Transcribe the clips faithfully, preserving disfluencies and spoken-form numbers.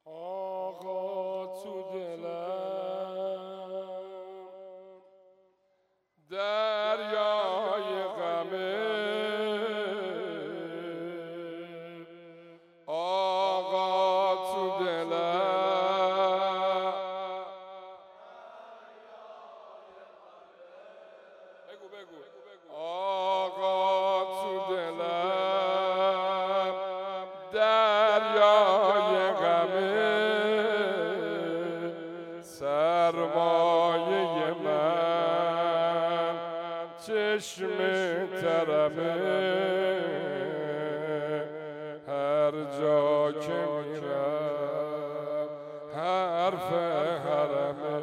آقا تو دلم دریای غمه، آقا تو دلم بگو بگو آقا تو دلم دریای غمه، سرمایه من چشم ترمه، هر جا که میرم حرف حرمه،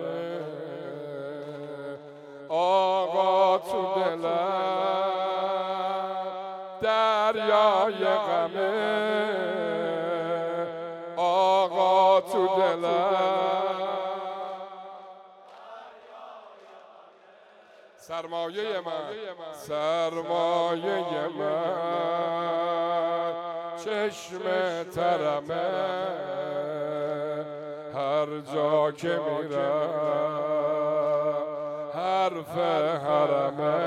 آقا تو دلم دریای غمه، آقا تو دلم سرمایه من سرمایه من چشم ترمه، هر جا که میرم حرف حرمه،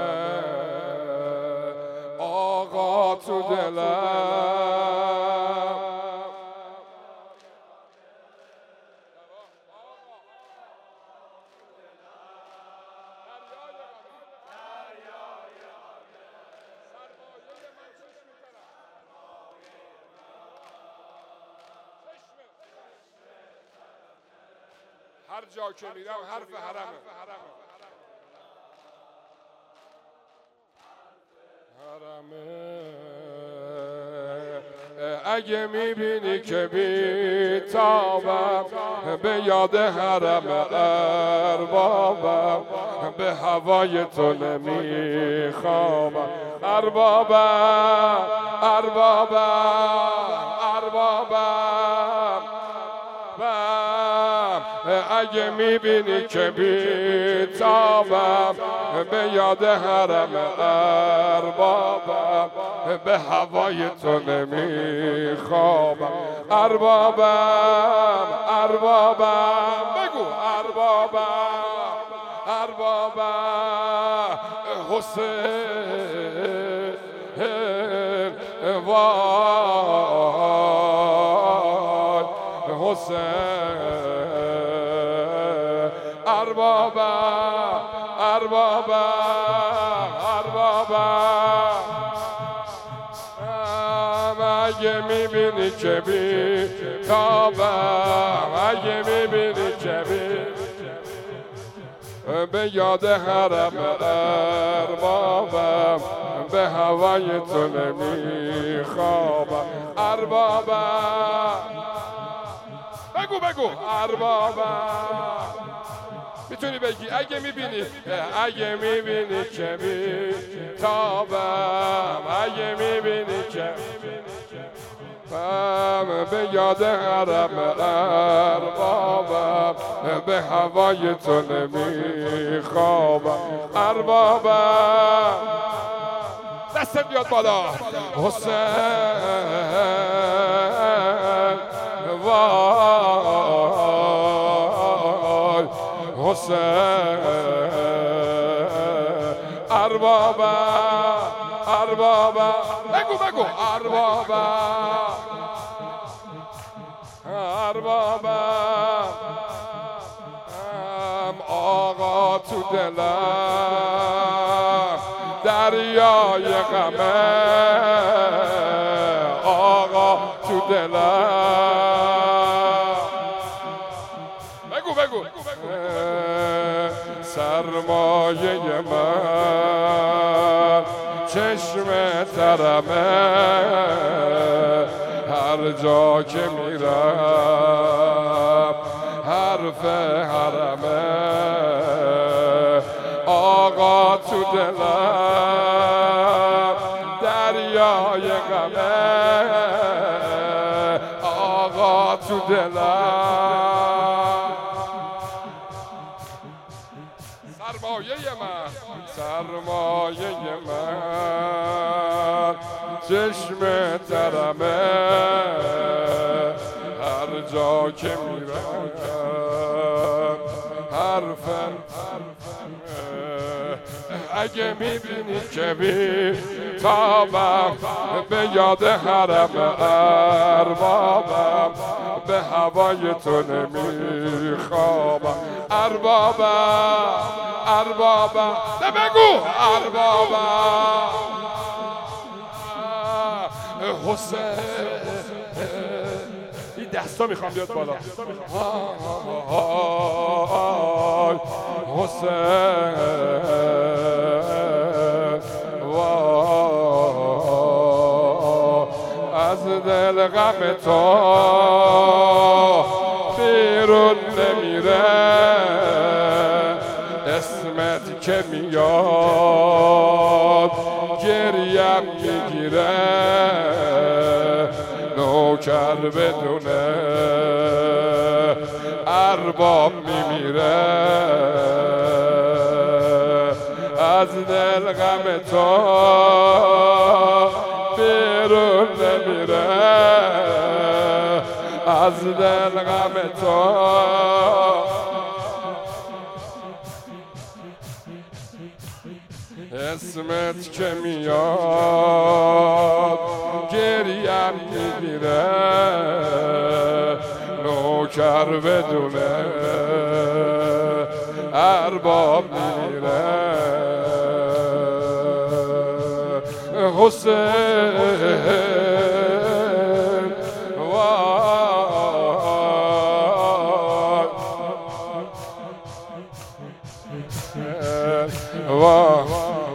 آقا تو دلم هر جا که میرم حرف حرمه، حرمه. اگه میبینی که بی تابم به یاد حرم اربابم، به هوای تو نمیخوابم اربابم اربابم اربابم. اگه میبینی که بی تابم به یاد حرم اربابم، به هوای تو نمیخوابم اربابم اربابم. بگو اربابم اربابم. حسین وای حسین اربابم اربابم اربابم. اگه میبینی که بی تابم، اگه میبینی که بی به یاد حرم اربابم، به هوای تو نمیخوابم اربابم. بگو بگو اربابم. میتونی بگی اگه میبینی اگه میبینی که بی تابم، اگه میبینی که به یاد حرم اربابم، به هوای تو نمیخوابم اربابم. دستت بیاد بالا. حسین وای حسین اربابم اربابم. بگو بگو اربابم اربابم. آقا تو دلم دریای غمه، آقا تو دلم. بگو بگو سرمایه من چشم ترمه، هر جا که میرم حرف حرمه، آقا تو دلم دریای غمه، آقا تو دلم سرمایه من سرمایه من چشم ترمه، هر جا که میرم حرف اگه میبینی که بی تابم به یاد حرم اربابم به هوای تو نمیخوابم اربابم اربابم ده بگو اربابم حسین این دستا میخوام بیاد بالا حسین از دل غم تو بیرون نمیره اسمت که میاد گریم میگیره نوکر بدونه ارباب میمیره از دل غم تو بیرون نمیره از دل غم تو اسمت که میاد گریم میگیره نوکر بدونه ارباب میمیره حسین وای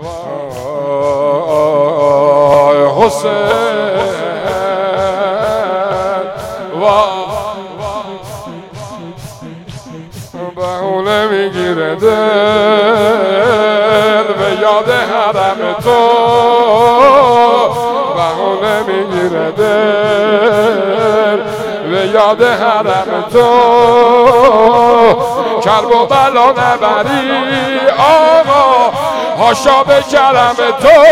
حسین بهونه میگیره دل به یاد حرم تو بهونه میگیره دل به یاد حرم تو کرب و بلا نبری آقا هاشا به کرم تو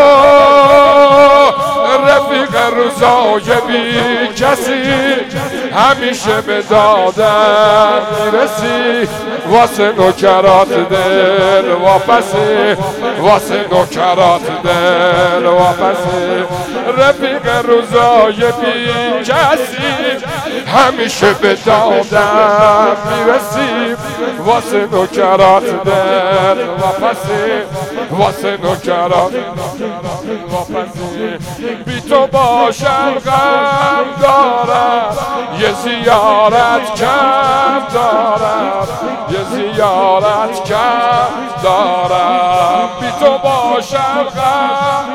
رفیق روزای بی کسی همیشه به دادم میرسی واسه نوکرات دل واپسی واسه نوکرات دل واپسی رفیق روزای بی کسی همیشه به دادم میرسی واسه نوکرات دل واپسی واسه نوکرات واپسی بی تو باشم غم دارم یه زیارت کم دارم یه زیارت کم دارم بی تو باشم غم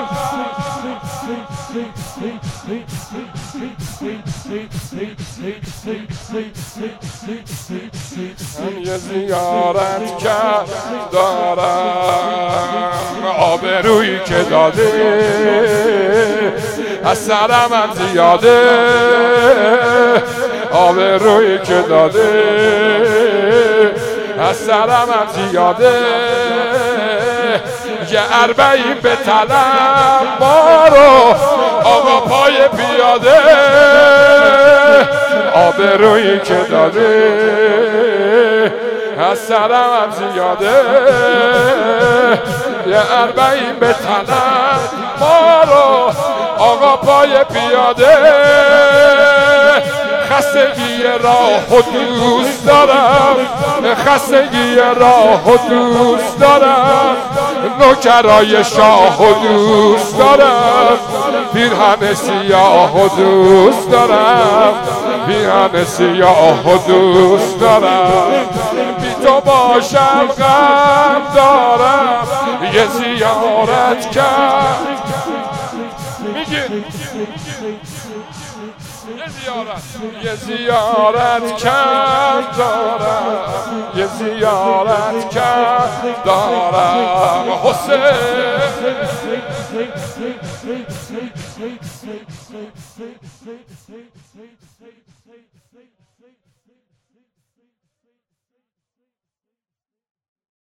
هم یه زیارت کم دارم آبرویی که داده از سرم هم زیاده آبرویی که داده از سرم هم زیاده یه اربعین به طلب بارو آقا پای پیاده آبرویی که داده از سرم هم زیاده یه اربعین به طلب بارو آقا پای پیاده خستگی راه و دوست دارم خستگی راه و دوست دارم نوکرای شاه و دوست دارم پیرهن سیاه و دوست دارم پیرهن سیاه و دوست دارم بی تو باشم غم دارم یه زیارت کرد میگی یه زیارت یه زیارت کرد دارم یه زیارت کرد دارم حسین